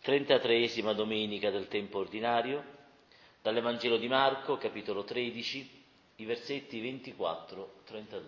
33esima domenica del tempo ordinario, dall'Evangelo di Marco, capitolo 13, i versetti 24-32.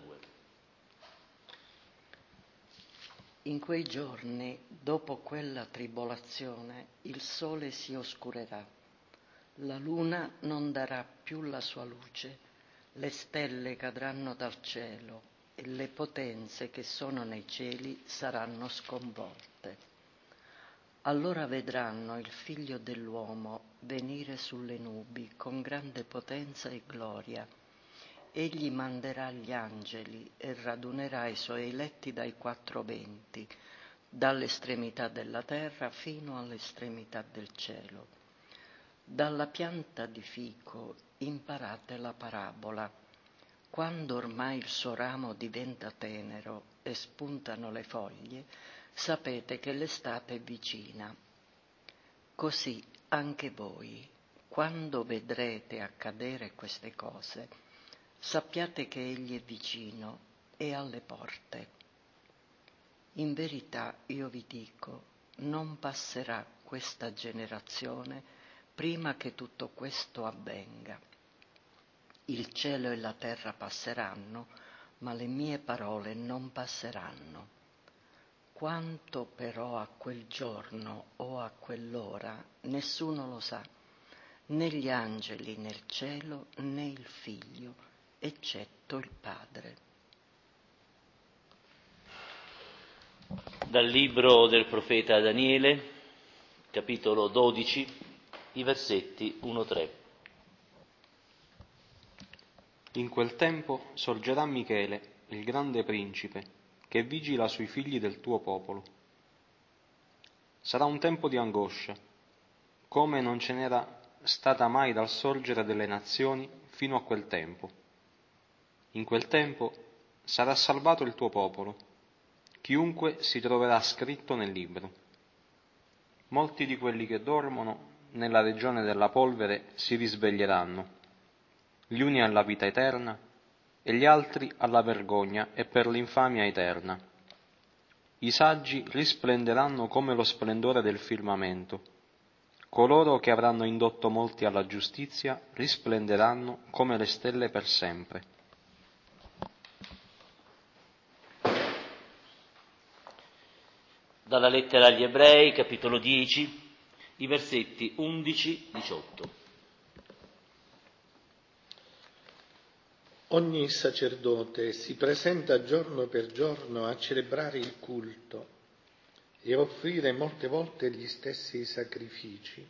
In quei giorni, dopo quella tribolazione, il sole si oscurerà, la luna non darà più la sua luce, le stelle cadranno dal cielo e le potenze che sono nei cieli saranno sconvolte. Allora vedranno il Figlio dell'uomo venire sulle nubi con grande potenza e gloria. Egli manderà gli angeli e radunerà i suoi eletti dai quattro venti, dall'estremità della terra fino all'estremità del cielo. Dalla pianta di fico imparate la parabola. Quando ormai il suo ramo diventa tenero e spuntano le foglie, sapete che l'estate è vicina. Così anche voi, quando vedrete accadere queste cose, sappiate che Egli è vicino e alle porte. In verità io vi dico, non passerà questa generazione prima che tutto questo avvenga. Il cielo e la terra passeranno, ma le mie parole non passeranno. Quanto però a quel giorno o a quell'ora nessuno lo sa, né gli angeli nel cielo né il Figlio, eccetto il Padre. Dal libro del profeta Daniele, capitolo 12, i versetti 1-3. In quel tempo sorgerà Michele, il grande principe, che vigila sui figli del tuo popolo. Sarà un tempo di angoscia, come non ce n'era stata mai dal sorgere delle nazioni fino a quel tempo. In quel tempo sarà salvato il tuo popolo, chiunque si troverà scritto nel libro. Molti di quelli che dormono nella regione della polvere si risveglieranno, gli uni alla vita eterna e gli altri alla vergogna e per l'infamia eterna. I saggi risplenderanno come lo splendore del firmamento. Coloro che avranno indotto molti alla giustizia risplenderanno come le stelle per sempre. Dalla lettera agli Ebrei, capitolo 10, i versetti 11-18. Ogni sacerdote si presenta giorno per giorno a celebrare il culto e a offrire molte volte gli stessi sacrifici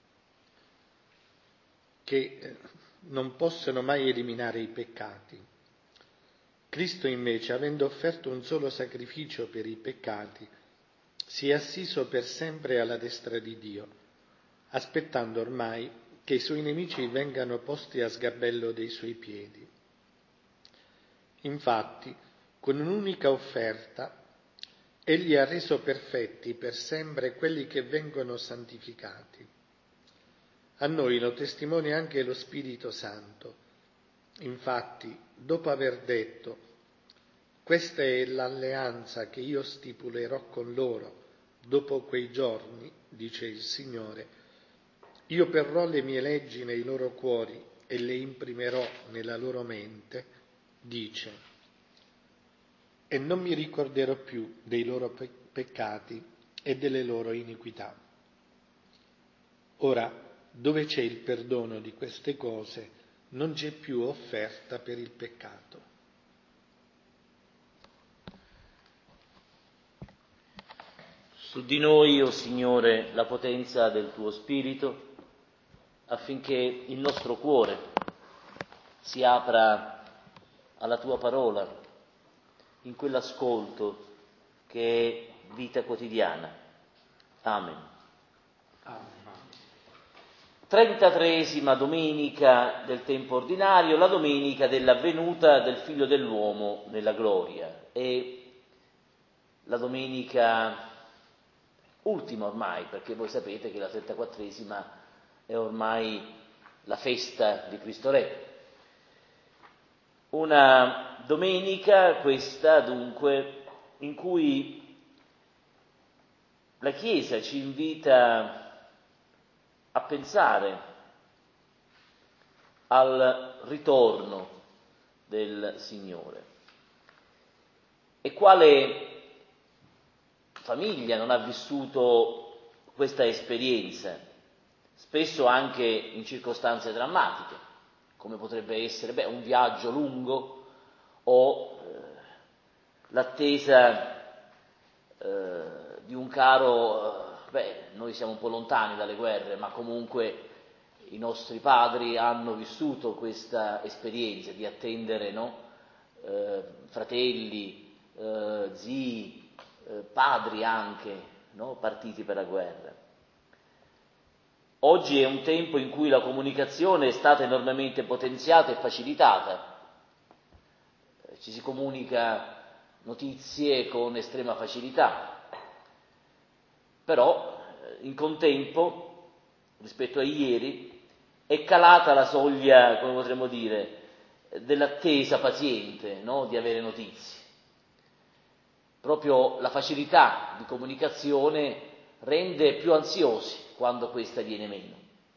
che non possono mai eliminare i peccati. Cristo invece, avendo offerto un solo sacrificio per i peccati, si è assiso per sempre alla destra di Dio, aspettando ormai che i suoi nemici vengano posti a sgabello dei suoi piedi. Infatti, con un'unica offerta, Egli ha reso perfetti per sempre quelli che vengono santificati. A noi lo testimonia anche lo Spirito Santo. Infatti, dopo aver detto: «Questa è l'alleanza che io stipulerò con loro dopo quei giorni», dice il Signore, «io perrò le mie leggi nei loro cuori e le imprimerò nella loro mente», dice, «e non mi ricorderò più dei loro peccati e delle loro iniquità». Ora, dove c'è il perdono di queste cose, non c'è più offerta per il peccato. Su di noi, o Signore, la potenza del tuo Spirito, affinché il nostro cuore si apra alla tua parola, in quell'ascolto che è vita quotidiana. Amen. Amen. 33esima domenica del tempo ordinario, la domenica della venuta del Figlio dell'uomo nella gloria. E la domenica ultima ormai, perché voi sapete che la 34esima è ormai la festa di Cristo Re. Una domenica questa dunque in cui la Chiesa ci invita a pensare al ritorno del Signore. E quale famiglia non ha vissuto questa esperienza, spesso anche in circostanze drammatiche, come potrebbe essere un viaggio lungo o l'attesa di un caro, noi siamo un po' lontani dalle guerre, ma comunque i nostri padri hanno vissuto questa esperienza di attendere, no? Fratelli, zii, padri anche, no? Partiti per la guerra. Oggi è un tempo in cui la comunicazione è stata enormemente potenziata e facilitata. Ci si comunica notizie con estrema facilità, però in contempo, rispetto a ieri, è calata la soglia, come potremmo dire, dell'attesa paziente, no? Di avere notizie. Proprio la facilità di comunicazione rende più ansiosi quando questa viene meno.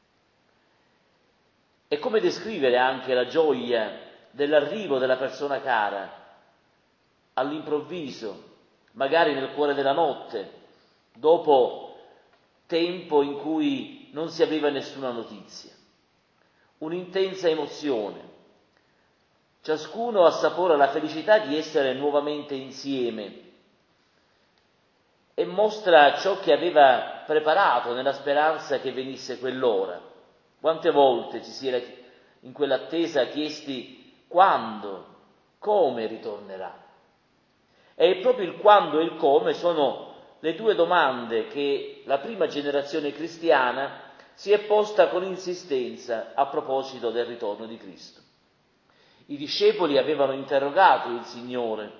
E come descrivere anche la gioia dell'arrivo della persona cara all'improvviso, magari nel cuore della notte, dopo tempo in cui non si aveva nessuna notizia. Un'intensa emozione. Ciascuno assapora la felicità di essere nuovamente insieme e mostra ciò che aveva preparato nella speranza che venisse quell'ora. Quante volte ci si era in quell'attesa chiesti quando, come ritornerà? E proprio il quando e il come sono le due domande che la prima generazione cristiana si è posta con insistenza a proposito del ritorno di Cristo. I discepoli avevano interrogato il Signore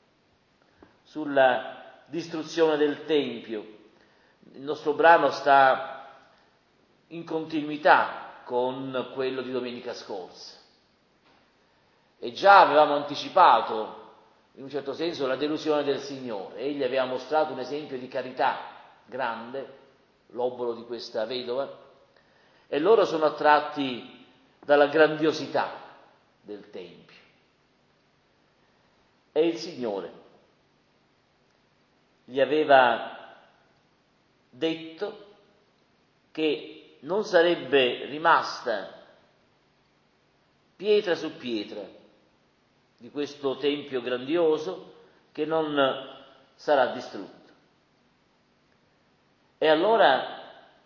sulla distruzione del Tempio. Il nostro brano sta in continuità con quello di domenica scorsa. E già avevamo anticipato, in un certo senso, la delusione del Signore. Egli aveva mostrato un esempio di carità grande, l'obolo di questa vedova, e loro sono attratti dalla grandiosità del Tempio. E il Signore gli aveva detto che non sarebbe rimasta pietra su pietra di questo Tempio grandioso che non sarà distrutto. E allora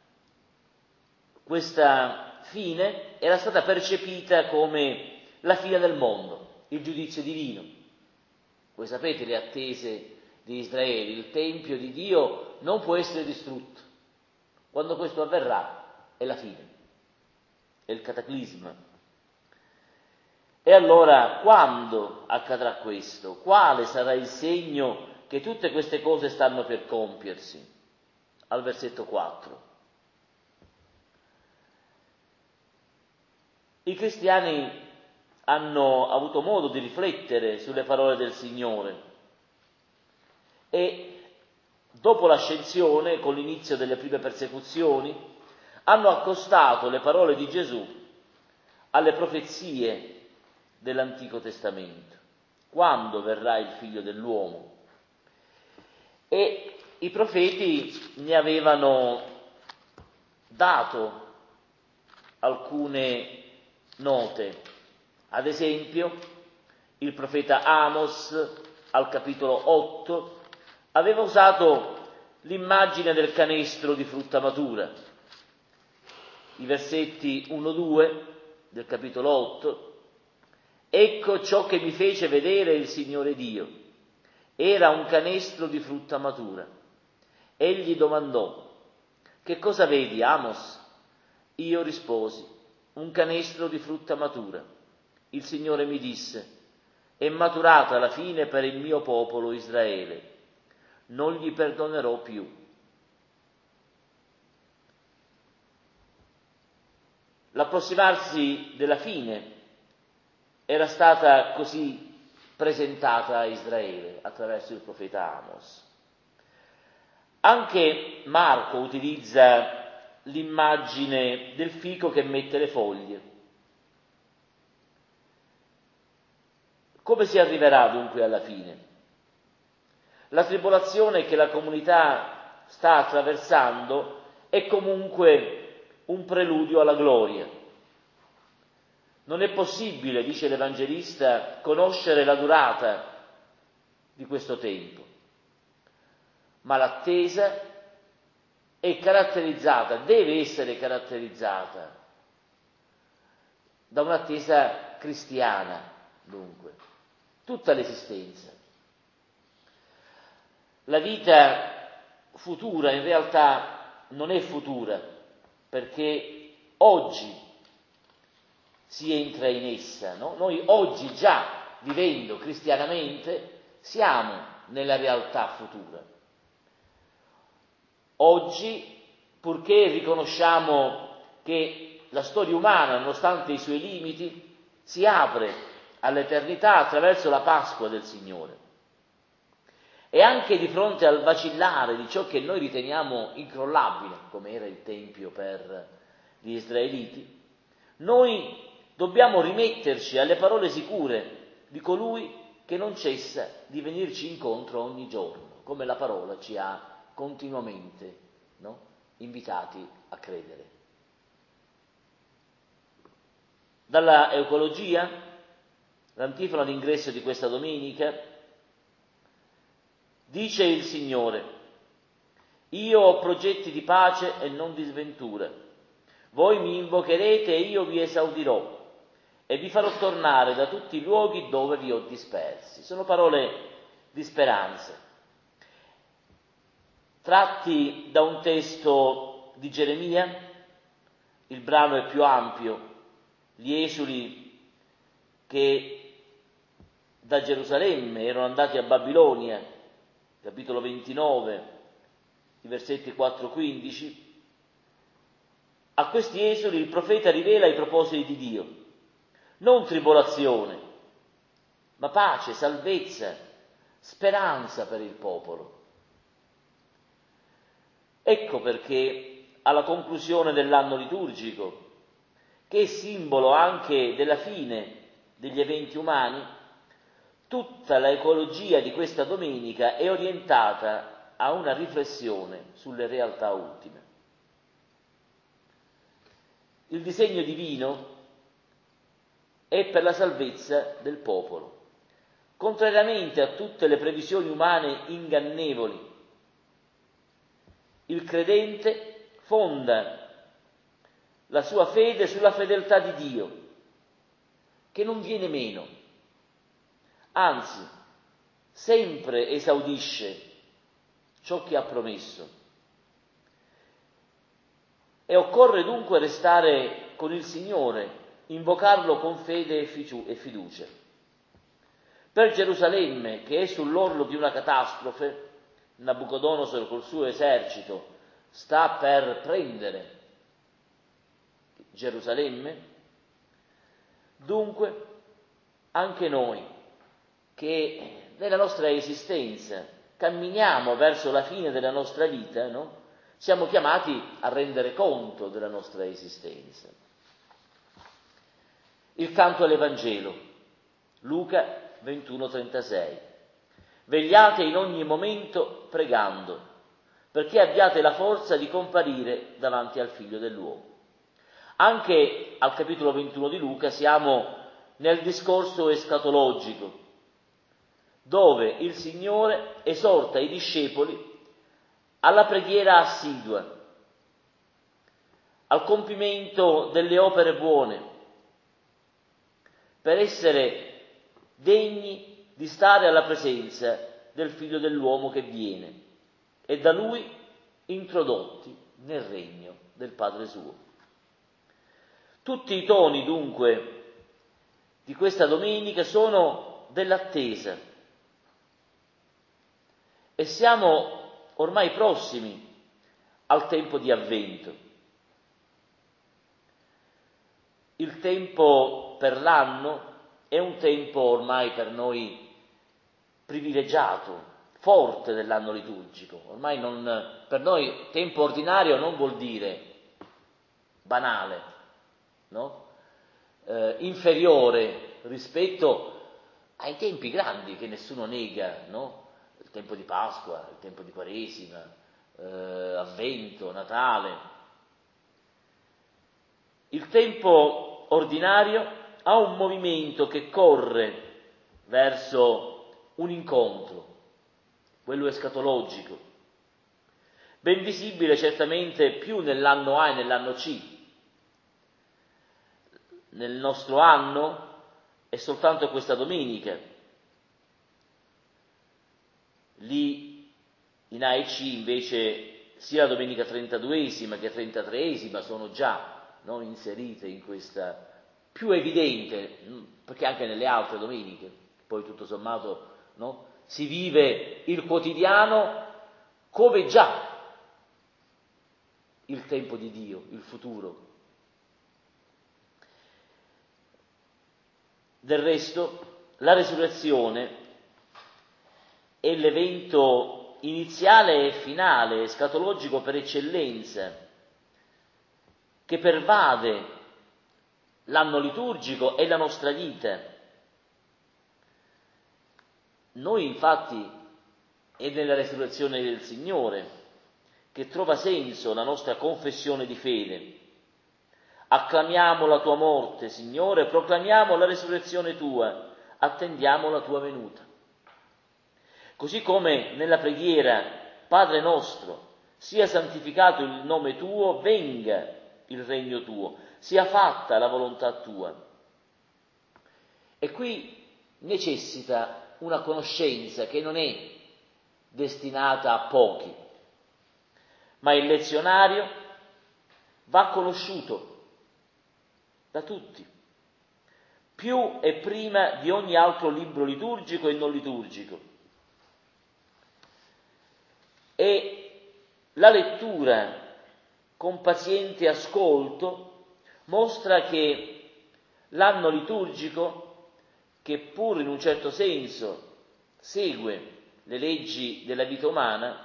questa fine era stata percepita come la fine del mondo, il giudizio divino. Voi sapete le attese di Israele, il Tempio di Dio non può essere distrutto. Quando questo avverrà è la fine, è il cataclisma. E allora quando accadrà questo? Quale sarà il segno che tutte queste cose stanno per compiersi? Al versetto 4. I cristiani hanno avuto modo di riflettere sulle parole del Signore e dopo l'ascensione, con l'inizio delle prime persecuzioni, hanno accostato le parole di Gesù alle profezie dell'Antico Testamento. Quando verrà il Figlio dell'uomo? E i profeti ne avevano dato alcune note. Ad esempio, il profeta Amos, al capitolo 8, aveva usato l'immagine del canestro di frutta matura. I versetti 1-2 del capitolo 8. Ecco ciò che mi fece vedere il Signore Dio. Era un canestro di frutta matura. Egli domandò: che cosa vedi, Amos? Io risposi: un canestro di frutta matura. Il Signore mi disse: è maturata la fine per il mio popolo Israele. Non gli perdonerò più. L'approssimarsi della fine era stata così presentata a Israele attraverso il profeta Amos. Anche Marco utilizza l'immagine del fico che mette le foglie. Come si arriverà dunque alla fine? La tribolazione che la comunità sta attraversando è comunque un preludio alla gloria. Non è possibile, dice l'Evangelista, conoscere la durata di questo tempo, ma l'attesa è caratterizzata, deve essere caratterizzata da un'attesa cristiana, dunque, tutta l'esistenza. La vita futura in realtà non è futura, perché oggi si entra in essa, no? Noi oggi già, vivendo cristianamente, siamo nella realtà futura. Oggi, purché riconosciamo che la storia umana, nonostante i suoi limiti, si apre all'eternità attraverso la Pasqua del Signore. E anche di fronte al vacillare di ciò che noi riteniamo incrollabile, come era il Tempio per gli Israeliti, noi dobbiamo rimetterci alle parole sicure di colui che non cessa di venirci incontro ogni giorno, come la parola ci ha continuamente, no? Invitati a credere. Dalla Eucologia, l'antifona d'ingresso di questa domenica, dice il Signore: io ho progetti di pace e non di sventura. Voi mi invocherete e io vi esaudirò e vi farò tornare da tutti i luoghi dove vi ho dispersi. Sono parole di speranza, tratti da un testo di Geremia. Il brano è più ampio. Gli esuli che da Gerusalemme erano andati a Babilonia, capitolo 29, i versetti 4-15, a questi esuli il profeta rivela i propositi di Dio, non tribolazione, ma pace, salvezza, speranza per il popolo. Ecco perché alla conclusione dell'anno liturgico, che è simbolo anche della fine degli eventi umani, tutta l'ecologia di questa domenica è orientata a una riflessione sulle realtà ultime. Il disegno divino è per la salvezza del popolo. Contrariamente a tutte le previsioni umane ingannevoli, il credente fonda la sua fede sulla fedeltà di Dio, che non viene meno, anzi, sempre esaudisce ciò che ha promesso. E occorre dunque restare con il Signore, invocarlo con fede e fiducia. Per Gerusalemme, che è sull'orlo di una catastrofe, Nabucodonosor col suo esercito sta per prendere Gerusalemme. Dunque, anche noi, che nella nostra esistenza camminiamo verso la fine della nostra vita, no? Siamo chiamati a rendere conto della nostra esistenza. Il canto all'Evangelo, Luca 21,36. Vegliate in ogni momento pregando, perché abbiate la forza di comparire davanti al Figlio dell'uomo. Anche al capitolo 21 di Luca siamo nel discorso escatologico, dove il Signore esorta i discepoli alla preghiera assidua, al compimento delle opere buone, per essere degni di stare alla presenza del Figlio dell'uomo che viene e da Lui introdotti nel regno del Padre suo. Tutti i toni, dunque, di questa domenica sono dell'attesa e siamo ormai prossimi al tempo di Avvento. Il tempo per l'anno è un tempo ormai per noi privilegiato, forte dell'anno liturgico. Ormai per noi tempo ordinario non vuol dire banale, no? Inferiore rispetto ai tempi grandi che nessuno nega, no? Il tempo di Pasqua, il tempo di Quaresima, Avvento, Natale. Il tempo ordinario ha un movimento che corre verso un incontro, quello escatologico, ben visibile certamente più nell'anno A e nell'anno C. Nel nostro anno è soltanto questa domenica. Lì in A e C invece sia la domenica 32esima che 33esima sono già, no, inserite in questa più evidente, perché anche nelle altre domeniche, poi tutto sommato, no, si vive il quotidiano come già il tempo di Dio, il futuro. Del resto, la resurrezione è l'evento iniziale e finale, escatologico per eccellenza, che pervade l'anno liturgico e la nostra vita. Noi infatti è nella resurrezione del Signore che trova senso la nostra confessione di fede. Acclamiamo la tua morte, Signore, proclamiamo la resurrezione tua, attendiamo la tua venuta. Così come nella preghiera, Padre nostro, sia santificato il nome tuo, venga il regno tuo, sia fatta la volontà tua. E qui necessita una conoscenza che non è destinata a pochi, ma il lezionario va conosciuto da tutti, più e prima di ogni altro libro liturgico e non liturgico. E la lettura con paziente ascolto mostra che l'anno liturgico, che pur in un certo senso segue le leggi della vita umana,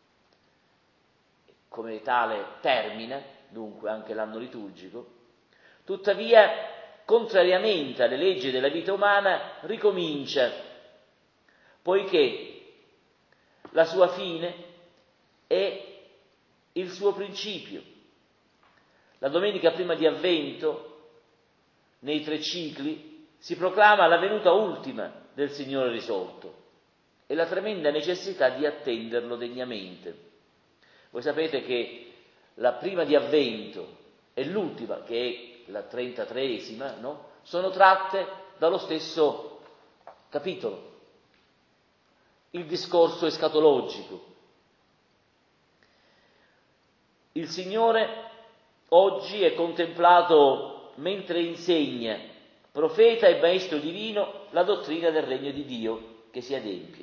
come tale termina dunque anche l'anno liturgico, tuttavia, contrariamente alle leggi della vita umana, ricomincia, poiché la sua fine è il suo principio. La domenica prima di Avvento, nei 3 cicli, si proclama la venuta ultima del Signore risorto e la tremenda necessità di attenderlo degnamente. Voi sapete che la prima di Avvento e l'ultima, che è la 33esima, no? Sono tratte dallo stesso capitolo, il discorso escatologico. Il Signore oggi è contemplato mentre insegna, profeta e maestro divino, la dottrina del regno di Dio che si adempie.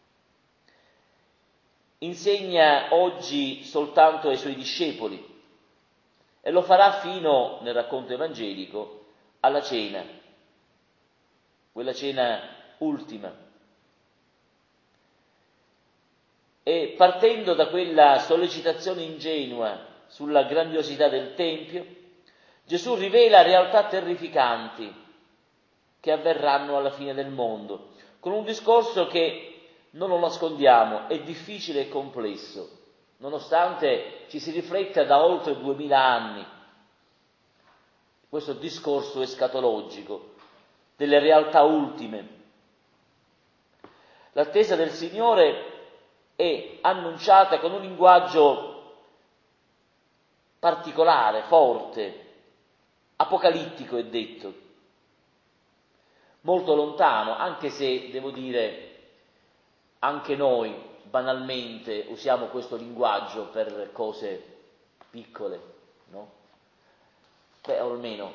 Insegna oggi soltanto ai suoi discepoli e lo farà fino, nel racconto evangelico, alla cena, quella cena ultima. E partendo da quella sollecitazione ingenua sulla grandiosità del Tempio, Gesù rivela realtà terrificanti che avverranno alla fine del mondo, con un discorso che, non lo nascondiamo, è difficile e complesso, nonostante ci si rifletta da oltre 2000 anni questo discorso escatologico delle realtà ultime. L'attesa del Signore è annunciata con un linguaggio particolare, forte, apocalittico è detto, molto lontano, anche se, devo dire, anche noi banalmente usiamo questo linguaggio per cose piccole, no? Beh, o almeno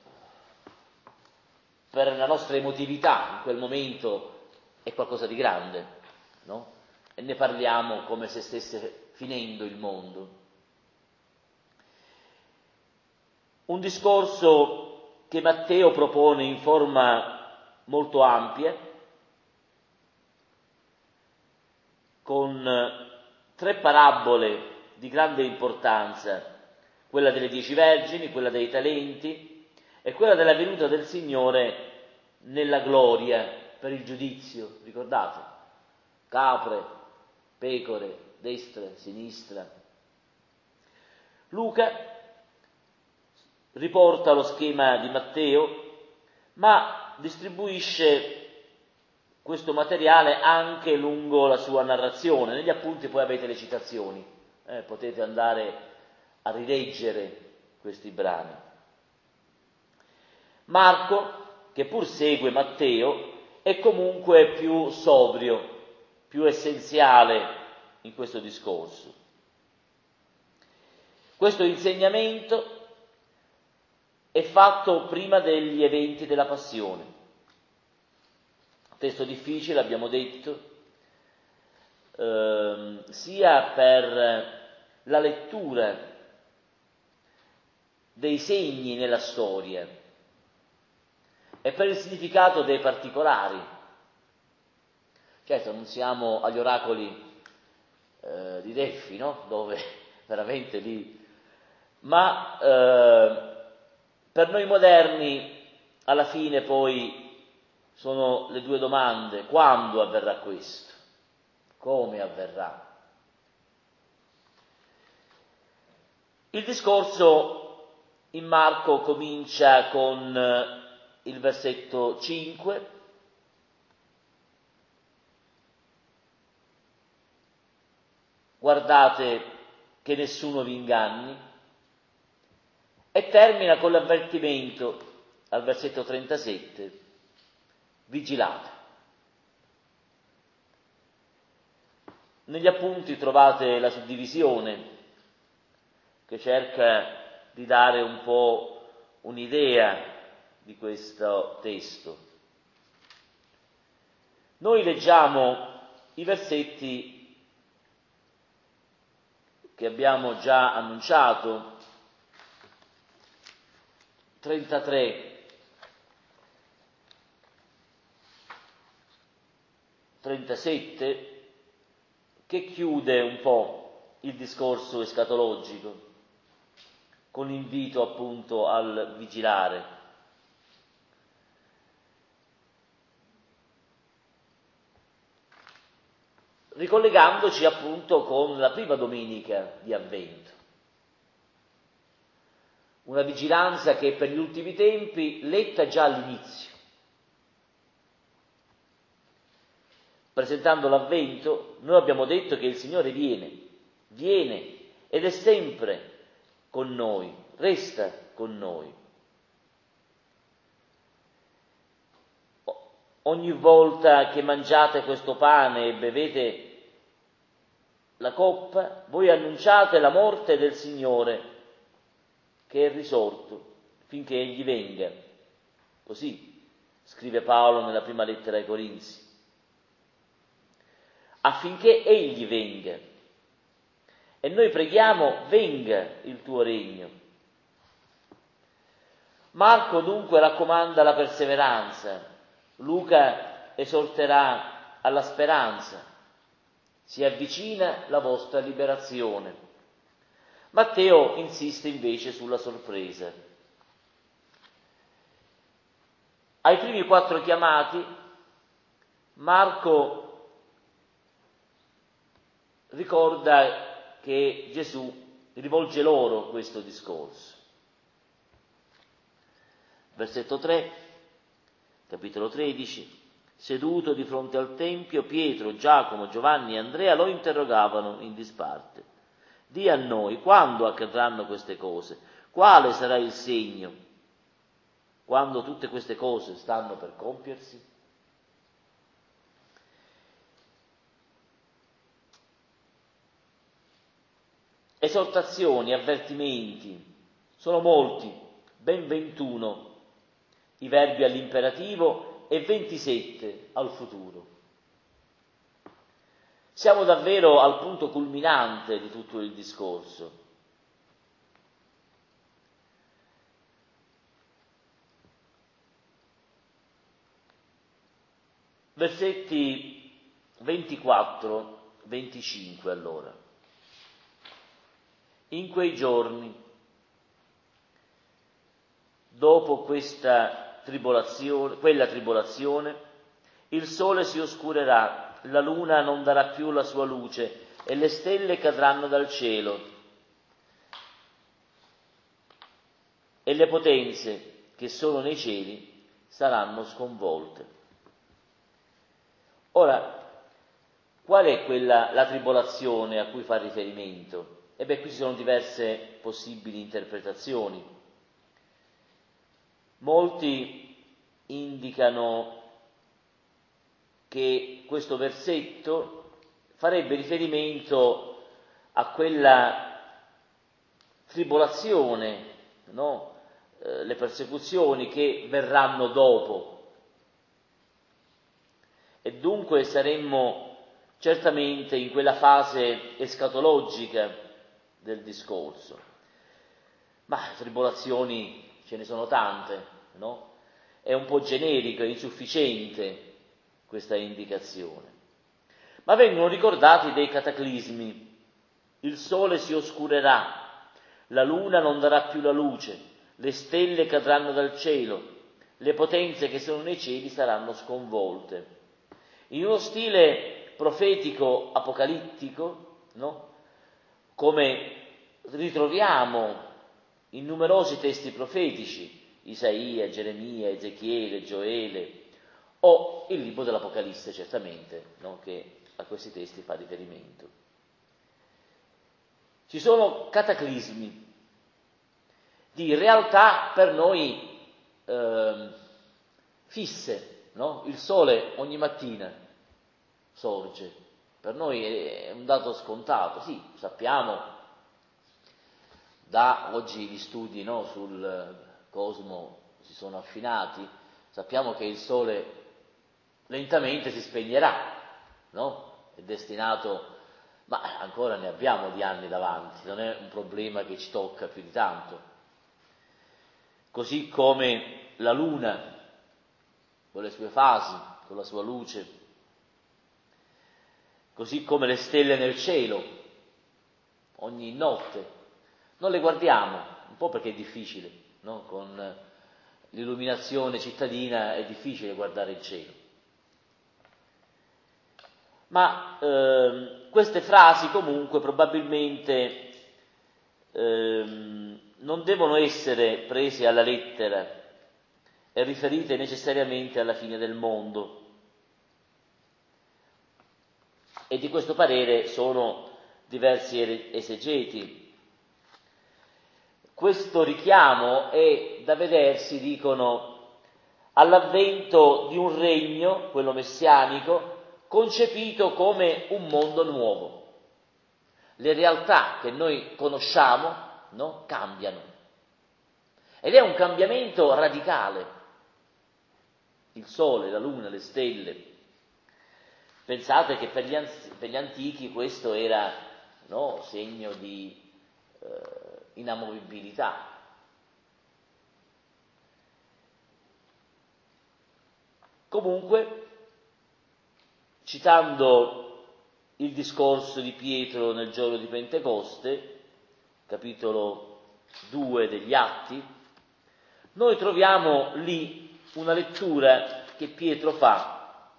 per la nostra emotività in quel momento è qualcosa di grande, no? E ne parliamo come se stesse finendo il mondo. Un discorso che Matteo propone in forma molto ampia, con 3 parabole di grande importanza, quella delle 10 vergini, quella dei talenti e quella della venuta del Signore nella gloria per il giudizio, ricordate? Capre, pecore, destra, sinistra. Luca riporta lo schema di Matteo, ma distribuisce questo materiale anche lungo la sua narrazione. Negli appunti poi avete le citazioni, potete andare a rileggere questi brani. Marco, che pur segue Matteo, è comunque più sobrio, più essenziale in questo discorso. Questo insegnamento è fatto prima degli eventi della Passione. Testo difficile, abbiamo detto, sia per la lettura dei segni nella storia e per il significato dei particolari. Certo, non siamo agli oracoli di Delfi, no? Dove veramente lì... Ma per noi moderni, alla fine poi, sono le 2 domande: quando avverrà questo? Come avverrà? Il discorso in Marco comincia con il versetto 5, guardate che nessuno vi inganni, e termina con l'avvertimento al versetto 37, vigilate. Negli appunti trovate la suddivisione che cerca di dare un po' un'idea di questo testo. Noi leggiamo i versetti che abbiamo già annunciato, 33, 37, che chiude un po' il discorso escatologico con l'invito appunto al vigilare. Ricollegandoci appunto con la prima domenica di Avvento. Una vigilanza che per gli ultimi tempi letta già all'inizio. Presentando l'Avvento, noi abbiamo detto che il Signore viene ed è sempre con noi, resta con noi. Ogni volta che mangiate questo pane e bevete la coppa, voi annunciate la morte del Signore che è risorto finché Egli venga. Così scrive Paolo nella prima lettera ai Corinzi. Affinché Egli venga. E noi preghiamo: venga il tuo regno. Marco dunque raccomanda la perseveranza, Luca esorterà alla speranza, si avvicina la vostra liberazione. Matteo insiste invece sulla sorpresa. Ai primi 4 chiamati, Marco ricorda che Gesù rivolge loro questo discorso. Versetto 3, capitolo 13, seduto di fronte al Tempio, Pietro, Giacomo, Giovanni e Andrea lo interrogavano in disparte. Dì a noi, quando accadranno queste cose? Quale sarà il segno quando tutte queste cose stanno per compiersi? Esortazioni, avvertimenti, sono molti, ben 21 i verbi all'imperativo e 27 al futuro. Siamo davvero al punto culminante di tutto il discorso. Versetti 24 25 allora. In quei giorni, dopo quella tribolazione, il sole si oscurerà, la luna non darà più la sua luce e le stelle cadranno dal cielo e le potenze che sono nei cieli saranno sconvolte. Ora, qual è la tribolazione a cui fa riferimento? Qui ci sono diverse possibili interpretazioni. Molti indicano che questo versetto farebbe riferimento a quella tribolazione, no? Le persecuzioni che verranno dopo. E dunque saremmo certamente in quella fase escatologica del discorso. Ma tribolazioni ce ne sono tante, no? È un po' generico, è insufficiente questa indicazione. Ma vengono ricordati dei cataclismi. Il sole si oscurerà, la luna non darà più la luce, le stelle cadranno dal cielo, le potenze che sono nei cieli saranno sconvolte. In uno stile profetico apocalittico, no? Come ritroviamo in numerosi testi profetici, Isaia, Geremia, Ezechiele, Gioele, o il libro dell'Apocalisse certamente, no? Che a questi testi fa riferimento. Ci sono cataclismi di realtà per noi fisse, no? Il sole ogni mattina sorge. Per noi è un dato scontato, sì, sappiamo, da oggi gli studi, no, sul cosmo si sono affinati, sappiamo che il Sole lentamente si spegnerà, no? È destinato, ma ancora ne abbiamo di anni davanti, non è un problema che ci tocca più di tanto. Così come la Luna, con le sue fasi, con la sua luce, così come le stelle nel cielo, ogni notte. Non le guardiamo, un po' perché è difficile, no? Con l'illuminazione cittadina è difficile guardare il cielo. Ma queste frasi comunque probabilmente non devono essere prese alla lettera e riferite necessariamente alla fine del mondo. E di questo parere sono diversi esegeti. Questo richiamo è da vedersi, dicono, all'avvento di un regno, quello messianico, concepito come un mondo nuovo. Le realtà che noi conosciamo, no, cambiano. Ed è un cambiamento radicale. Il sole, la luna, le stelle. Pensate che per gli antichi questo era, no, segno di inamovibilità. Comunque, citando il discorso di Pietro nel giorno di Pentecoste, capitolo 2 degli Atti, noi troviamo lì una lettura che Pietro fa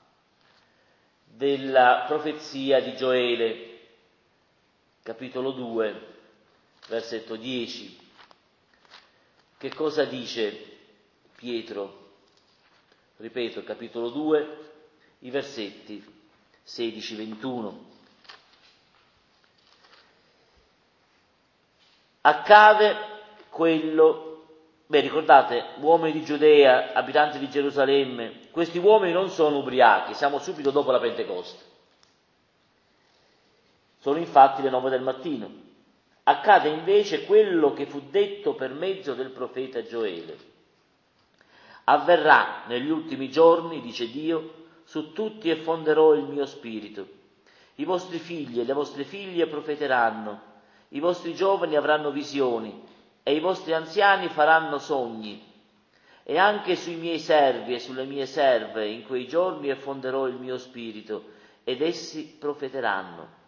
della profezia di Gioele, capitolo 2, versetto 10. Che cosa dice Pietro? Ripeto, capitolo 2, i versetti 16-21. Accade quello. Ricordate, uomini di Giudea, abitanti di Gerusalemme, questi uomini non sono ubriachi, siamo subito dopo la Pentecoste. Sono infatti le 9 del mattino. Accade invece quello che fu detto per mezzo del profeta Gioele. Avverrà negli ultimi giorni, dice Dio, su tutti effonderò il mio spirito. I vostri figli e le vostre figlie profeteranno, i vostri giovani avranno visioni, e i vostri anziani faranno sogni, e anche sui miei servi e sulle mie serve in quei giorni effonderò il mio spirito, ed essi profeteranno.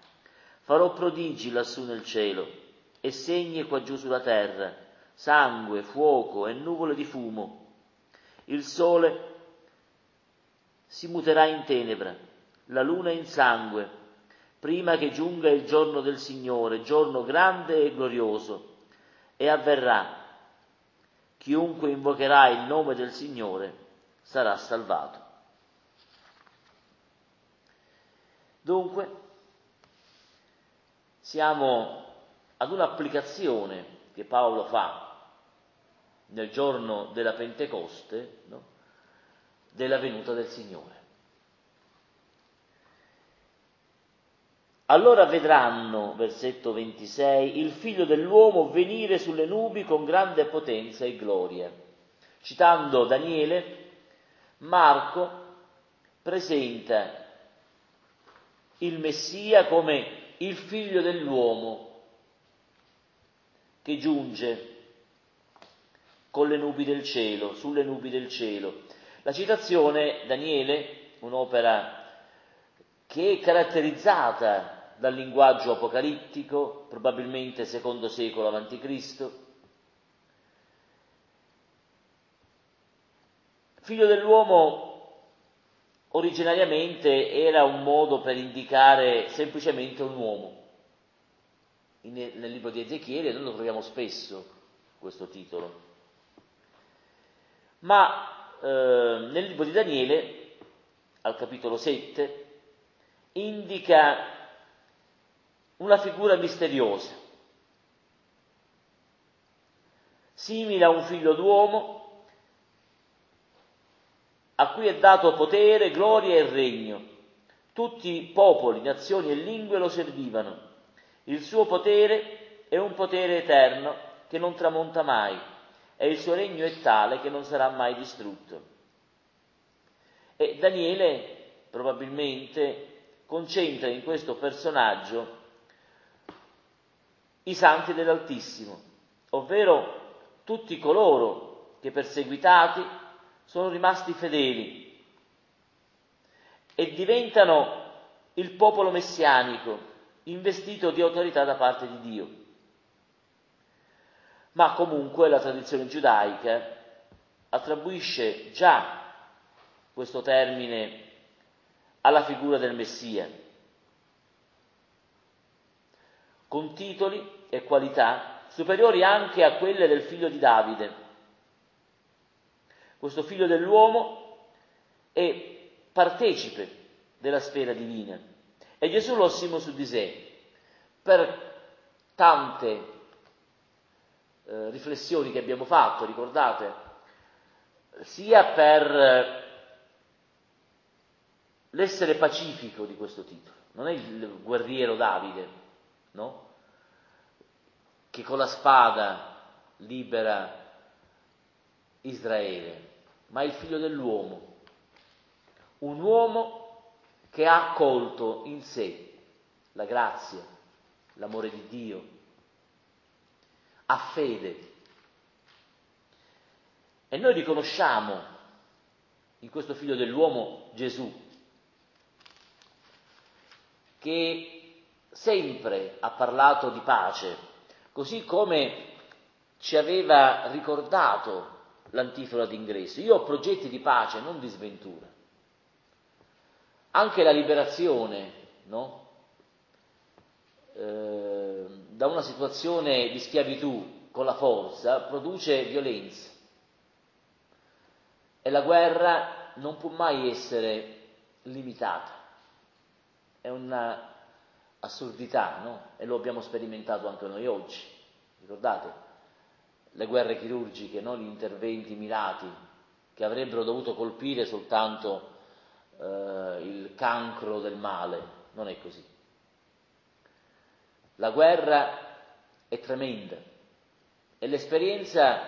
Farò prodigi lassù nel cielo e segni qua giù sulla terra, sangue, fuoco e nuvole di fumo. Il sole si muterà in tenebra, la luna in sangue, prima che giunga il giorno del Signore, giorno grande e glorioso, e avverrà. Chiunque invocherà il nome del Signore sarà salvato. Dunque, siamo ad un'applicazione che Paolo fa nel giorno della Pentecoste, no? Della venuta del Signore. Allora vedranno, versetto 26, il Figlio dell'uomo venire sulle nubi con grande potenza e gloria. Citando Daniele, Marco presenta il Messia come il Figlio dell'uomo che giunge con le nubi del cielo, sulle nubi del cielo. La citazione, Daniele, un'opera che è caratterizzata dal linguaggio apocalittico, probabilmente secondo secolo a.C. Figlio dell'uomo originariamente era un modo per indicare semplicemente un uomo. Nel libro di Ezechiele noi lo troviamo spesso, questo titolo. Ma nel libro di Daniele, al capitolo 7, indica una figura misteriosa, simile a un figlio d'uomo, a cui è dato potere, gloria e regno. Tutti popoli, nazioni e lingue lo servivano. Il suo potere è un potere eterno che non tramonta mai, e il suo regno è tale che non sarà mai distrutto. E Daniele probabilmente concentra in questo personaggio i santi dell'Altissimo, ovvero tutti coloro che perseguitati sono rimasti fedeli e diventano il popolo messianico investito di autorità da parte di Dio. Ma comunque la tradizione giudaica attribuisce già questo termine alla figura del Messia, con titoli e qualità superiori anche a quelle del figlio di Davide. Questo figlio dell'uomo è partecipe della sfera divina e Gesù lo assume su di sé per tante riflessioni che abbiamo fatto, ricordate, sia per l'essere pacifico di questo titolo, non è il guerriero Davide, no? Che con la spada libera Israele, ma il figlio dell'uomo, un uomo che ha accolto in sé la grazia, l'amore di Dio, ha fede. E noi riconosciamo in questo figlio dell'uomo Gesù, che sempre ha parlato di pace, così come ci aveva ricordato l'antifona d'ingresso. Io ho progetti di pace, non di sventura. Anche la liberazione, no? Da una situazione di schiavitù con la forza produce violenza e la guerra non può mai essere limitata. È una assurdità, no? E lo abbiamo sperimentato anche noi oggi. Ricordate? Le guerre chirurgiche, no? Gli interventi mirati che avrebbero dovuto colpire soltanto il cancro del male. Non è così. La guerra è tremenda e l'esperienza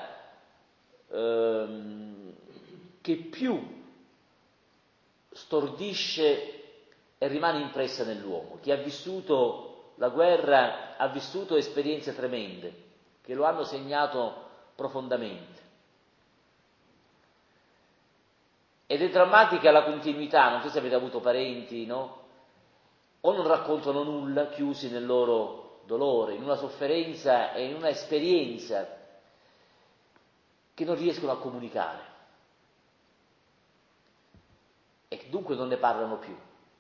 che più stordisce e rimane impressa nell'uomo. Chi ha vissuto la guerra ha vissuto esperienze tremende che lo hanno segnato profondamente. Ed è drammatica la continuità, non so se avete avuto parenti, no? o non raccontano nulla, chiusi nel loro dolore, in una sofferenza e in una esperienza che non riescono a comunicare e dunque non ne parlano più,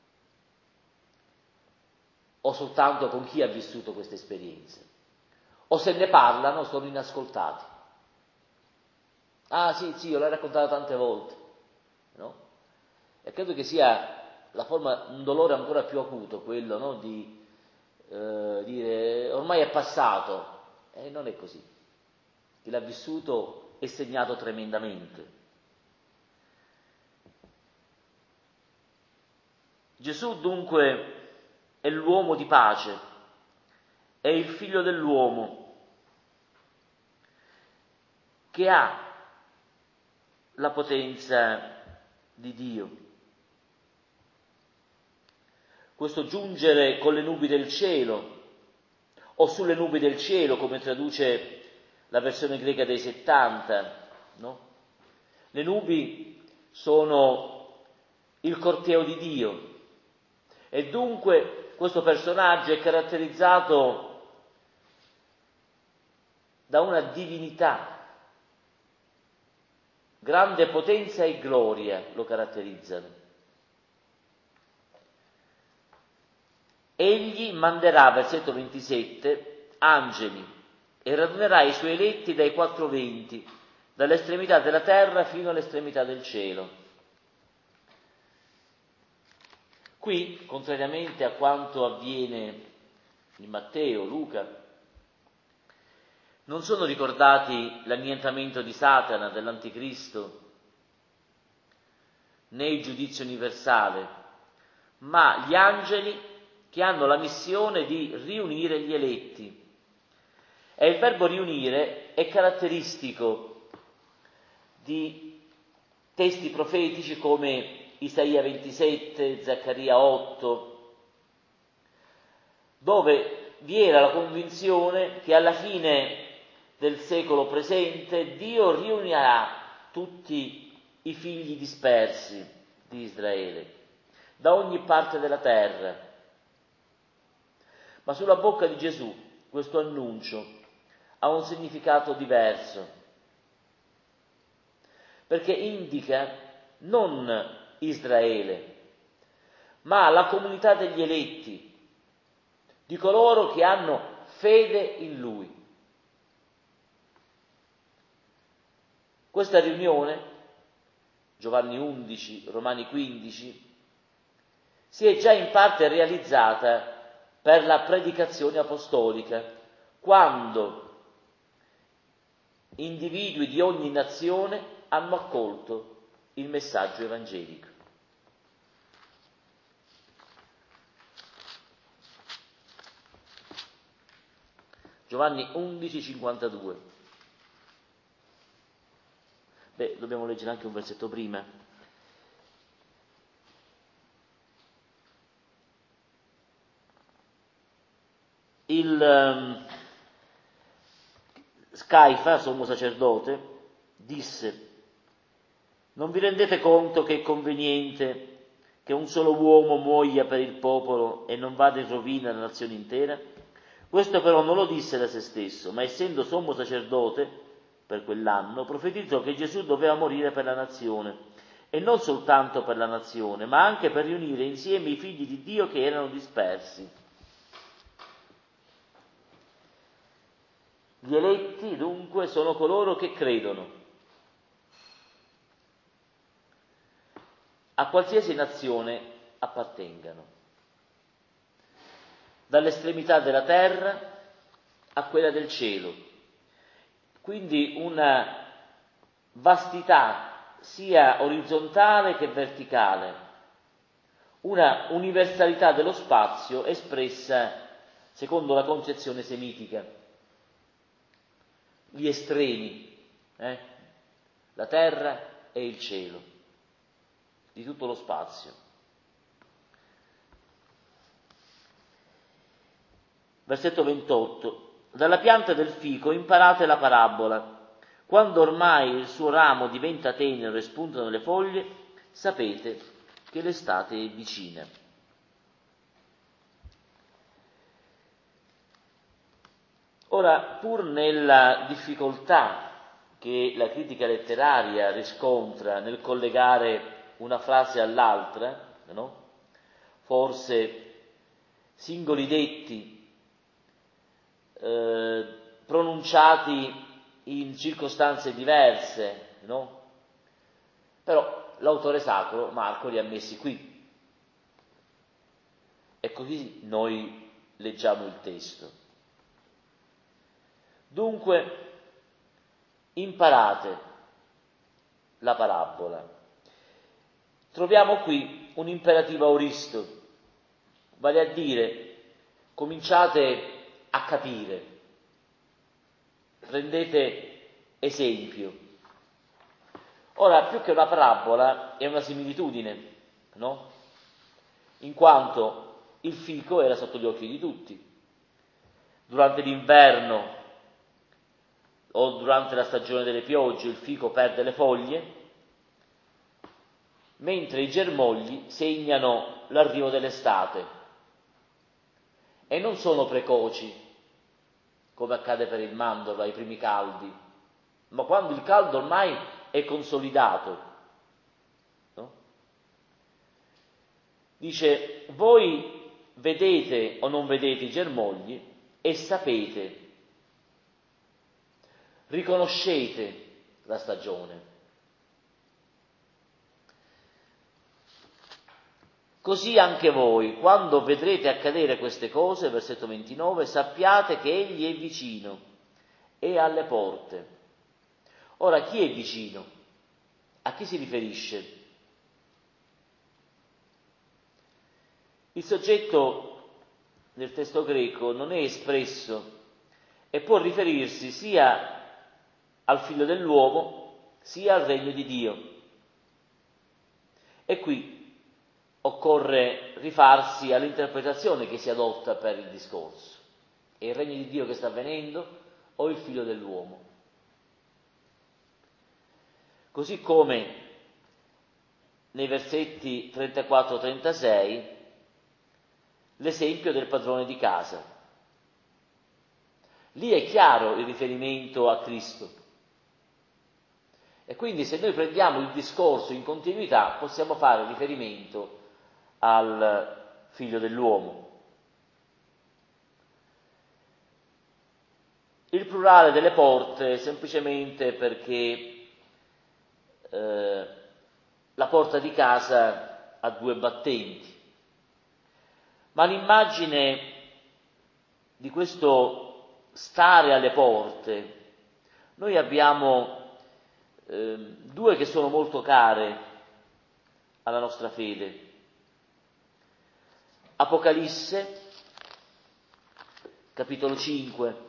o soltanto con chi ha vissuto queste esperienze, o se ne parlano sono inascoltati. Ah sì, io l'ho raccontato tante volte, no? E credo che sia un dolore ancora più acuto quello, no? Di dire ormai è passato, e non è così. Chi l'ha vissuto è segnato tremendamente. Gesù dunque è l'uomo di pace, è il figlio dell'uomo che ha la potenza di Dio. Questo giungere con le nubi del cielo, o sulle nubi del cielo, come traduce la versione greca dei 70, no? Le nubi sono il corteo di Dio e dunque questo personaggio è caratterizzato da una divinità, grande potenza e gloria lo caratterizzano. Egli manderà, versetto 27, angeli e radunerà i suoi eletti dai quattro venti, dall'estremità della terra fino all'estremità del cielo. Qui, contrariamente a quanto avviene in Matteo, Luca, non sono ricordati l'annientamento di Satana, dell'Anticristo, né il giudizio universale, ma gli angeli che hanno la missione di riunire gli eletti. E il verbo riunire è caratteristico di testi profetici come Isaia 27, Zaccaria 8, dove vi era la convinzione che alla fine del secolo presente Dio riunirà tutti i figli dispersi di Israele da ogni parte della terra. Ma sulla bocca di Gesù questo annuncio ha un significato diverso, perché indica non Israele, ma la comunità degli eletti, di coloro che hanno fede in Lui. Questa riunione, Giovanni 11, Romani 15, si è già in parte realizzata per la predicazione apostolica, quando individui di ogni nazione hanno accolto il messaggio evangelico. Giovanni 11, 52. Dobbiamo leggere anche un versetto prima. Scaifa, sommo sacerdote, disse: non vi rendete conto che è conveniente che un solo uomo muoia per il popolo e non vada in rovina la nazione intera? Questo però non lo disse da se stesso, ma essendo sommo sacerdote per quell'anno, profetizzò che Gesù doveva morire per la nazione, e non soltanto per la nazione, ma anche per riunire insieme i figli di Dio che erano dispersi. Gli eletti, dunque, sono coloro che credono. A qualsiasi nazione appartengano, dall'estremità della terra a quella del cielo. Quindi una vastità sia orizzontale che verticale, una universalità dello spazio espressa secondo la concezione semitica. Gli estremi, la terra e il cielo, di tutto lo spazio. Versetto 28. Dalla pianta del fico imparate la parabola. Quando ormai il suo ramo diventa tenero e spuntano le foglie, sapete che l'estate è vicina. Ora, pur nella difficoltà che la critica letteraria riscontra nel collegare una frase all'altra, no? Forse singoli detti pronunciati in circostanze diverse, no? Però l'autore sacro, Marco, li ha messi qui. E così noi leggiamo il testo. Dunque, imparate la parabola. Troviamo qui un imperativo auristo, vale a dire, cominciate a capire, prendete esempio. Ora, più che una parabola, è una similitudine, no? In quanto il fico era sotto gli occhi di tutti. Durante l'inverno o durante la stagione delle piogge il fico perde le foglie, mentre i germogli segnano l'arrivo dell'estate e non sono precoci, come accade per il mandorlo ai primi caldi, ma quando il caldo ormai è consolidato, no? Dice, voi vedete o non vedete i germogli e sapete, riconoscete la stagione. Così anche voi, quando vedrete accadere queste cose, versetto 29, sappiate che Egli è vicino, è alle porte. Ora, chi è vicino? A chi si riferisce? Il soggetto del testo greco non è espresso e può riferirsi sia al figlio dell'uomo sia al regno di Dio. E qui occorre rifarsi all'interpretazione che si adotta per il discorso. È il regno di Dio che sta avvenendo o il figlio dell'uomo? Così come nei versetti 34-36 l'esempio del padrone di casa. Lì è chiaro il riferimento a Cristo. E quindi se noi prendiamo il discorso in continuità possiamo fare riferimento al figlio dell'uomo. Il plurale delle porte semplicemente perché la porta di casa ha 2 battenti, ma l'immagine di questo stare alle porte, noi abbiamo 2 che sono molto care alla nostra fede. Apocalisse, capitolo 5,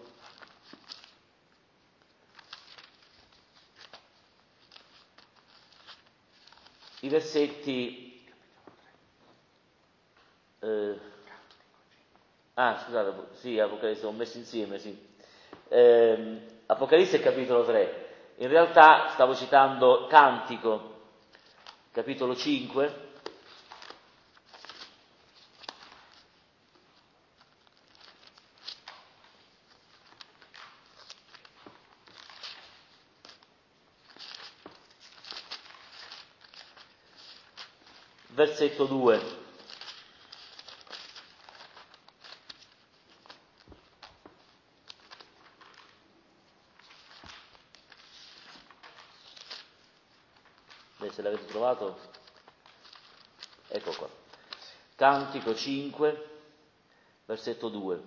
i versetti Apocalisse, ho messo insieme, sì. Apocalisse capitolo 3. In realtà stavo citando Cantico, capitolo 5, versetto 2. Se l'avete trovato, ecco qua. Cantico 5, versetto 2.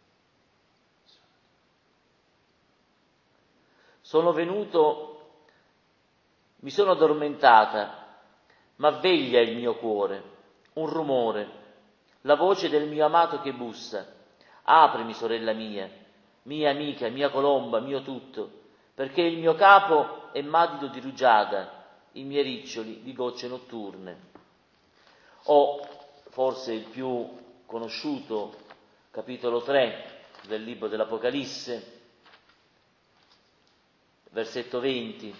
Sono venuto, mi sono addormentata, ma veglia il mio cuore, un rumore, la voce del mio amato che bussa. Aprimi, sorella mia amica, mia colomba, mio tutto, perché il mio capo è madido di rugiada, i miei riccioli di gocce notturne. O forse il più conosciuto capitolo 3 del libro dell'Apocalisse, versetto 20.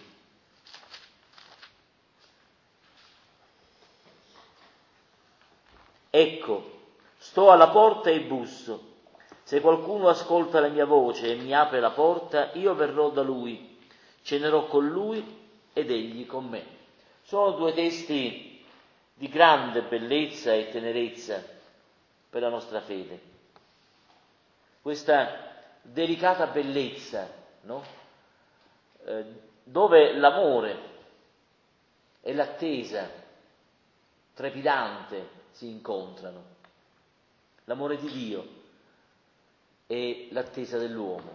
Ecco, sto alla porta e busso. Se qualcuno ascolta la mia voce e mi apre la porta, io verrò da lui, cenerò con lui ed egli con me. Sono due testi di grande bellezza e tenerezza per la nostra fede. Questa delicata bellezza, no? Dove l'amore e l'attesa trepidante si incontrano, l'amore di Dio e l'attesa dell'uomo.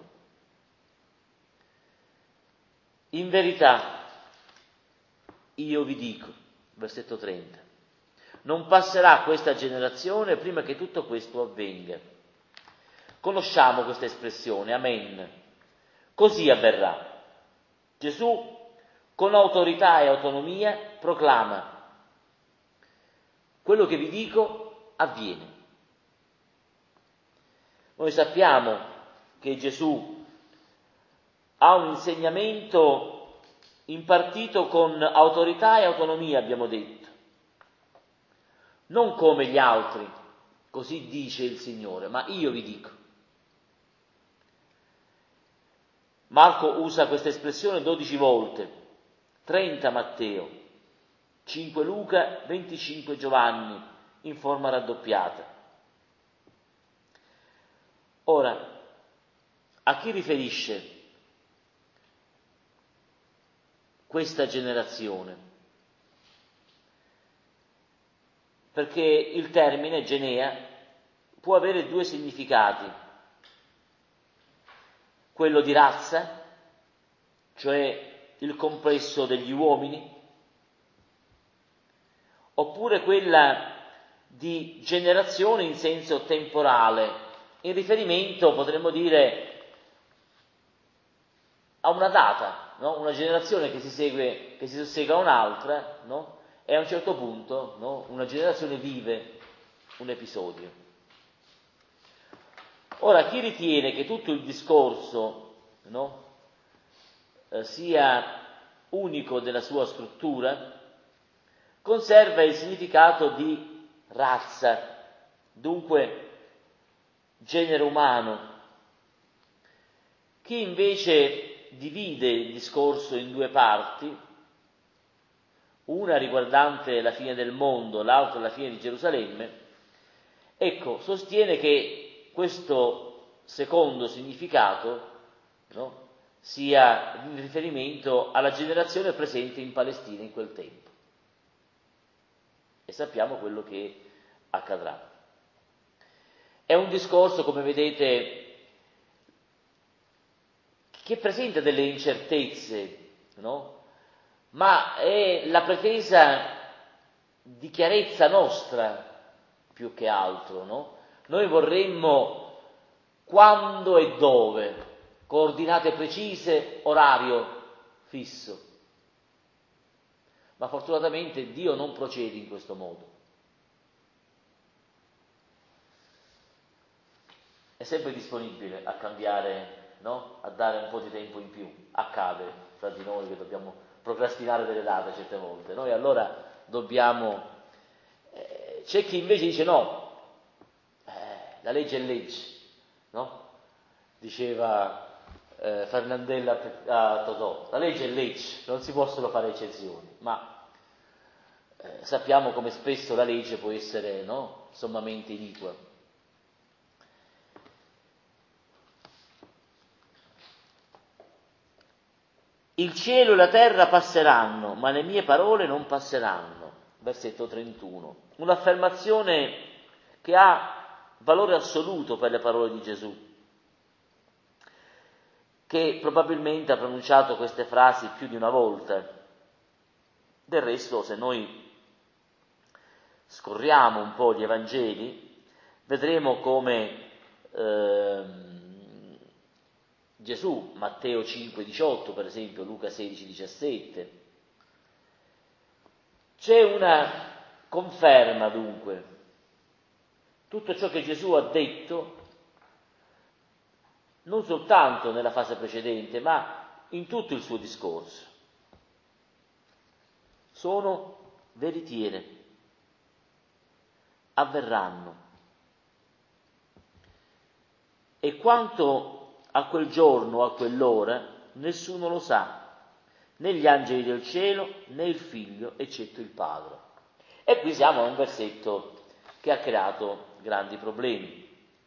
In verità, io vi dico, versetto 30, non passerà questa generazione prima che tutto questo avvenga. Conosciamo questa espressione, amen. Così avverrà. Gesù, con autorità e autonomia, proclama: quello che vi dico avviene. Noi sappiamo che Gesù ha un insegnamento impartito con autorità e autonomia, abbiamo detto, non come gli altri, così dice il Signore, ma io vi dico. Marco usa questa espressione 12 volte, 30 Matteo, 5 Luca, 25 Giovanni, in forma raddoppiata. Ora, a chi riferisce questa generazione? Perché il termine genea può avere due significati: quello di razza, cioè il complesso degli uomini, oppure quella di generazione in senso temporale, in riferimento, potremmo dire, a una data, no? Una generazione che si sussegue a un'altra, no? E a un certo punto, no? Una generazione vive un episodio. Ora, chi ritiene che tutto il discorso, no? Sia unico della sua struttura, conserva il significato di razza, dunque genere umano. Chi invece divide il discorso in due parti, una riguardante la fine del mondo, l'altra la fine di Gerusalemme, ecco, sostiene che questo secondo significato, no, sia in riferimento alla generazione presente in Palestina in quel tempo. E sappiamo quello che accadrà. È un discorso, come vedete, che presenta delle incertezze, no? Ma è la pretesa di chiarezza nostra più che altro, no? Noi vorremmo quando e dove, coordinate precise, orario fisso. Ma fortunatamente Dio non procede in questo modo. È sempre disponibile a cambiare, no? A dare un po' di tempo in più. Accade fra di noi che dobbiamo procrastinare delle date certe volte. Noi allora dobbiamo... c'è chi invece dice no, la legge è legge, no? Diceva Fernandella a Totò, la legge è legge, non si possono fare eccezioni, ma sappiamo come spesso la legge può essere, no? Sommamente iniqua. Il cielo e la terra passeranno, ma le mie parole non passeranno. Versetto 31. Un'affermazione che ha valore assoluto per le parole di Gesù, che probabilmente ha pronunciato queste frasi più di una volta. Del resto, se noi scorriamo un po' gli Evangeli, vedremo come Gesù, Matteo 5,18 per esempio, Luca 16,17, c'è una conferma dunque. Tutto ciò che Gesù ha detto, non soltanto nella fase precedente, ma in tutto il suo discorso, sono veritiere, avverranno. E quanto a quel giorno o a quell'ora, nessuno lo sa, né gli angeli del cielo, né il Figlio, eccetto il Padre. E qui siamo a un versetto che ha creato grandi problemi.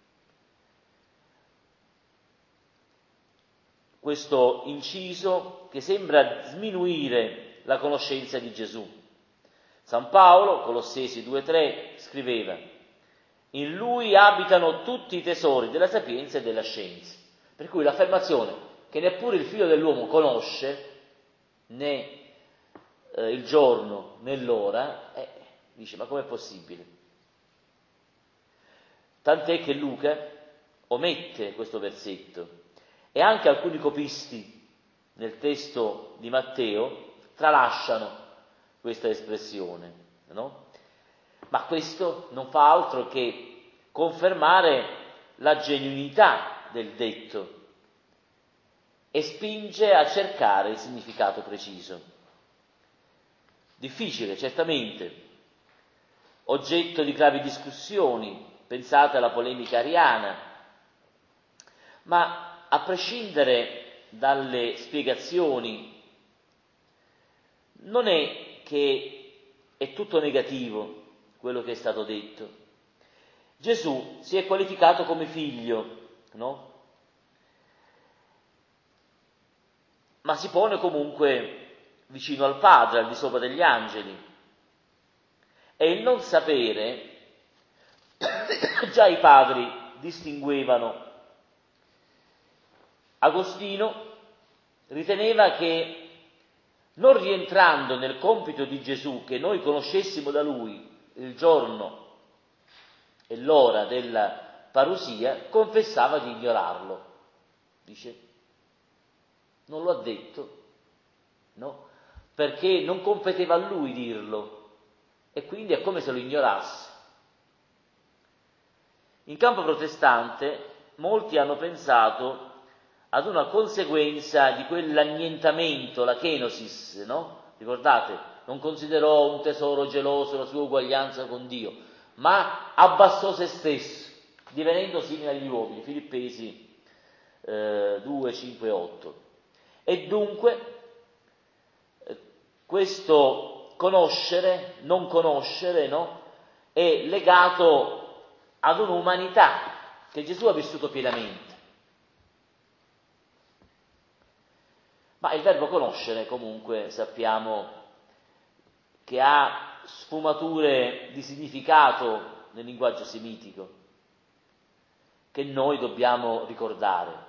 Questo inciso che sembra sminuire la conoscenza di Gesù. San Paolo, Colossesi 2,3, scriveva: in lui abitano tutti i tesori della sapienza e della scienza. Per cui l'affermazione che neppure il Figlio dell'uomo conosce né il giorno né l'ora, dice, ma com'è possibile? Tant'è che Luca omette questo versetto e anche alcuni copisti nel testo di Matteo tralasciano questa espressione, no? Ma questo non fa altro che confermare la genuinità del detto e spinge a cercare il significato preciso. Difficile, certamente, oggetto di gravi discussioni, pensate alla polemica ariana, ma a prescindere dalle spiegazioni, non è che è tutto negativo quello che è stato detto. Gesù si è qualificato come figlio, no? Ma si pone comunque vicino al Padre, al di sopra degli angeli. E il non sapere, già i padri distinguevano. Agostino riteneva che, non rientrando nel compito di Gesù, che noi conoscessimo da lui il giorno e l'ora della parusia, confessava di ignorarlo. Dice, non lo ha detto, no? Perché non competeva a lui dirlo e quindi è come se lo ignorasse. In campo protestante molti hanno pensato ad una conseguenza di quell'annientamento, la kenosis, no? Ricordate? Non considerò un tesoro geloso la sua uguaglianza con Dio, ma abbassò se stesso, divenendo simile agli uomini, Filippesi 2, 5, 8. E dunque questo conoscere, non conoscere, no? È legato ad un'umanità che Gesù ha vissuto pienamente. Ma il verbo conoscere comunque sappiamo che ha sfumature di significato nel linguaggio semitico che noi dobbiamo ricordare.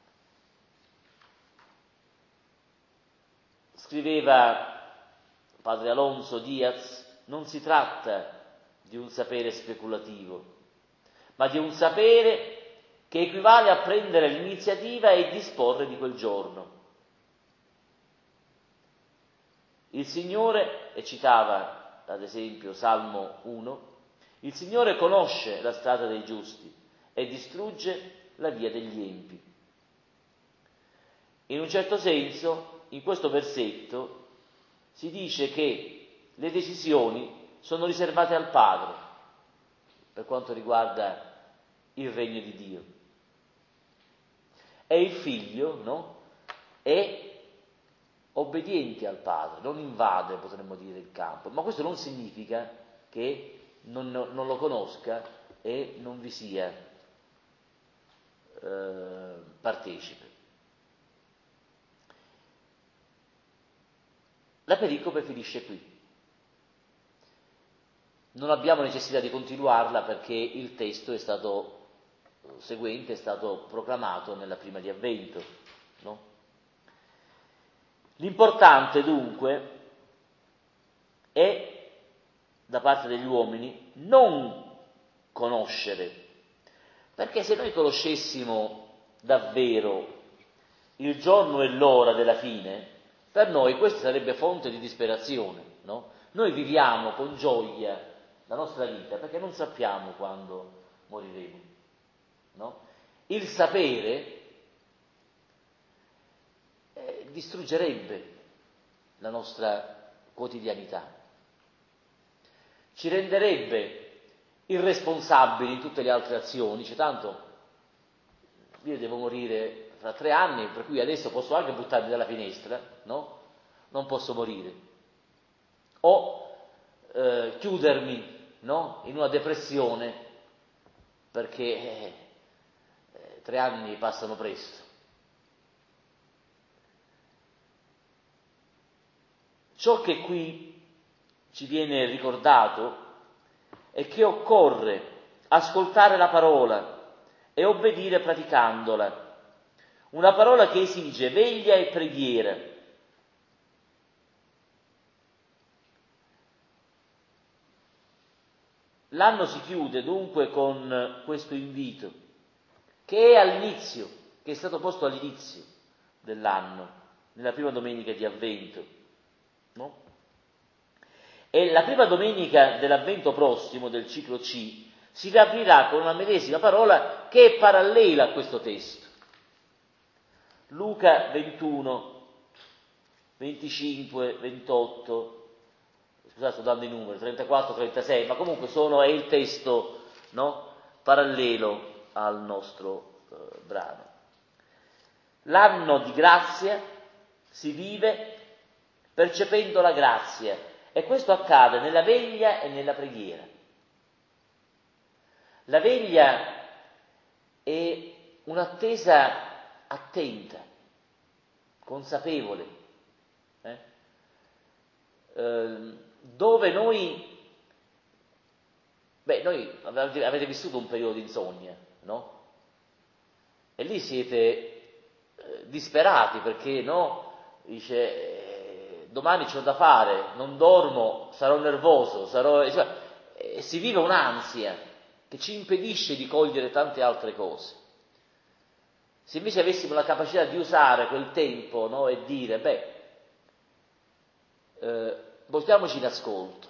Scriveva padre Alonso Diaz, non si tratta di un sapere speculativo, ma di un sapere che equivale a prendere l'iniziativa e disporre di quel giorno. Il Signore, e citava ad esempio Salmo 1, il Signore conosce la strada dei giusti e distrugge la via degli empi. In un certo senso, in questo versetto si dice che le decisioni sono riservate al Padre per quanto riguarda il regno di Dio. E il Figlio, no? È obbediente al Padre, non invade, potremmo dire, il campo, ma questo non significa che non lo conosca e non vi sia partecipe. La pericope finisce qui. Non abbiamo necessità di continuarla perché il testo seguente è stato proclamato nella prima di Avvento, no? L'importante dunque è, da parte degli uomini, non conoscere, perché se noi conoscessimo davvero il giorno e l'ora della fine, per noi questa sarebbe fonte di disperazione, no? Noi viviamo con gioia la nostra vita perché non sappiamo quando moriremo, no? Il sapere distruggerebbe la nostra quotidianità, ci renderebbe irresponsabili in tutte le altre azioni, tanto io devo morire fra 3 anni, per cui adesso posso anche buttarmi dalla finestra, no? Non posso morire. O chiudermi, no? In una depressione, perché 3 anni passano presto. Ciò che qui ci viene ricordato è che occorre ascoltare la parola e obbedire praticandola. Una parola che esige veglia e preghiera. L'anno si chiude dunque con questo invito, che è all'inizio, che è stato posto all'inizio dell'anno, nella prima domenica di Avvento, no? E la prima domenica dell'Avvento prossimo, del ciclo C, si riaprirà con una medesima parola che è parallela a questo testo. Luca 21, 25, 28, scusate, sto dando i numeri, 34, 36, ma comunque è il testo, no? Parallelo al nostro brano. L'anno di grazia si vive percependo la grazia e questo accade nella veglia e nella preghiera. La veglia è un'attesa attenta, consapevole, dove noi avete vissuto un periodo di insonnia, no? E lì siete disperati perché, no? Dice, domani c'ho da fare, non dormo, sarò nervoso, si vive un'ansia che ci impedisce di cogliere tante altre cose. Se invece avessimo la capacità di usare quel tempo, no, e dire, voltiamoci in ascolto.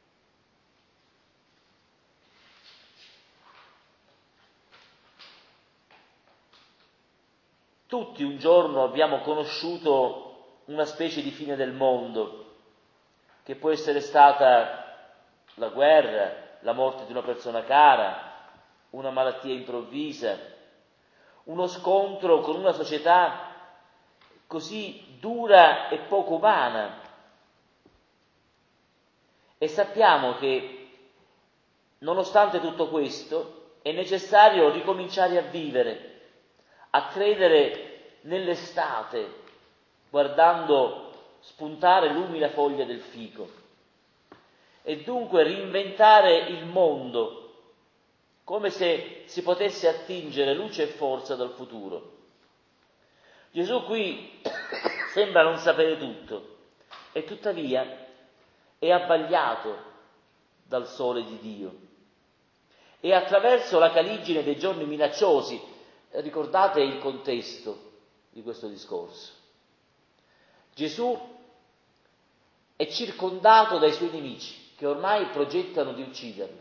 Tutti un giorno abbiamo conosciuto una specie di fine del mondo, che può essere stata la guerra, la morte di una persona cara, una malattia improvvisa, uno scontro con una società così dura e poco umana. E sappiamo che, nonostante tutto questo, è necessario ricominciare a vivere, a credere nell'estate, guardando spuntare l'umile foglia del fico, e dunque reinventare il mondo come se si potesse attingere luce e forza dal futuro. Gesù qui sembra non sapere tutto e tuttavia è abbagliato dal sole di Dio e attraverso la caligine dei giorni minacciosi, ricordate il contesto di questo discorso, Gesù è circondato dai suoi nemici che ormai progettano di ucciderlo.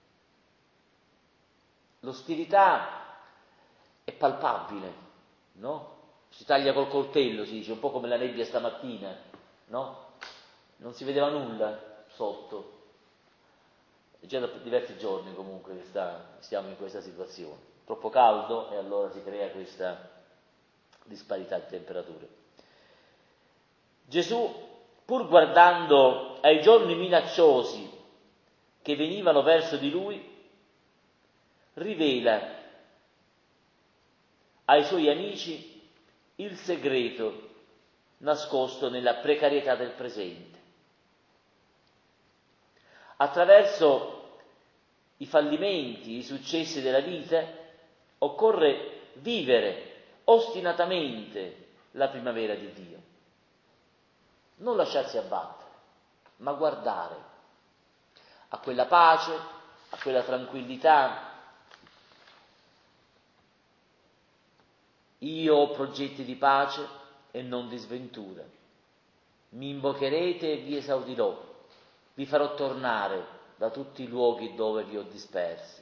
L'ostilità è palpabile, no? Si taglia col coltello, si dice, un po' come la nebbia stamattina, no? Non si vedeva nulla sotto. È già da diversi giorni comunque che stiamo in questa situazione. Troppo caldo e allora si crea questa disparità di temperature. Gesù, pur guardando ai giorni minacciosi che venivano verso di lui, rivela ai suoi amici il segreto nascosto nella precarietà del presente. Attraverso i fallimenti, i successi della vita, occorre vivere ostinatamente la primavera di Dio. Non lasciarsi abbattere, ma guardare a quella pace, a quella tranquillità. Io ho progetti di pace e non di sventura. Mi invocherete e vi esaudirò. Vi farò tornare da tutti i luoghi dove vi ho dispersi.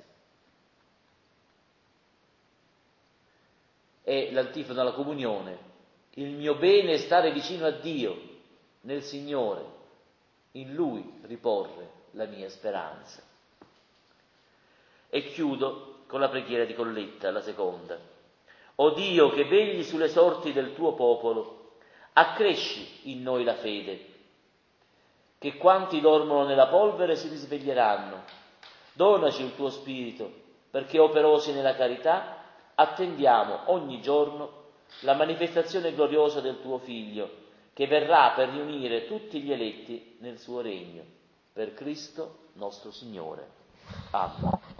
È l'antifona alla comunione. Il mio bene è stare vicino a Dio, nel Signore, in Lui riporre la mia speranza. E chiudo con la preghiera di Colletta, la seconda. O Dio che vegli sulle sorti del tuo popolo, accresci in noi la fede, che quanti dormono nella polvere si risveglieranno. Donaci il tuo spirito, perché operosi nella carità attendiamo ogni giorno la manifestazione gloriosa del tuo Figlio, che verrà per riunire tutti gli eletti nel suo regno. Per Cristo nostro Signore. Amen.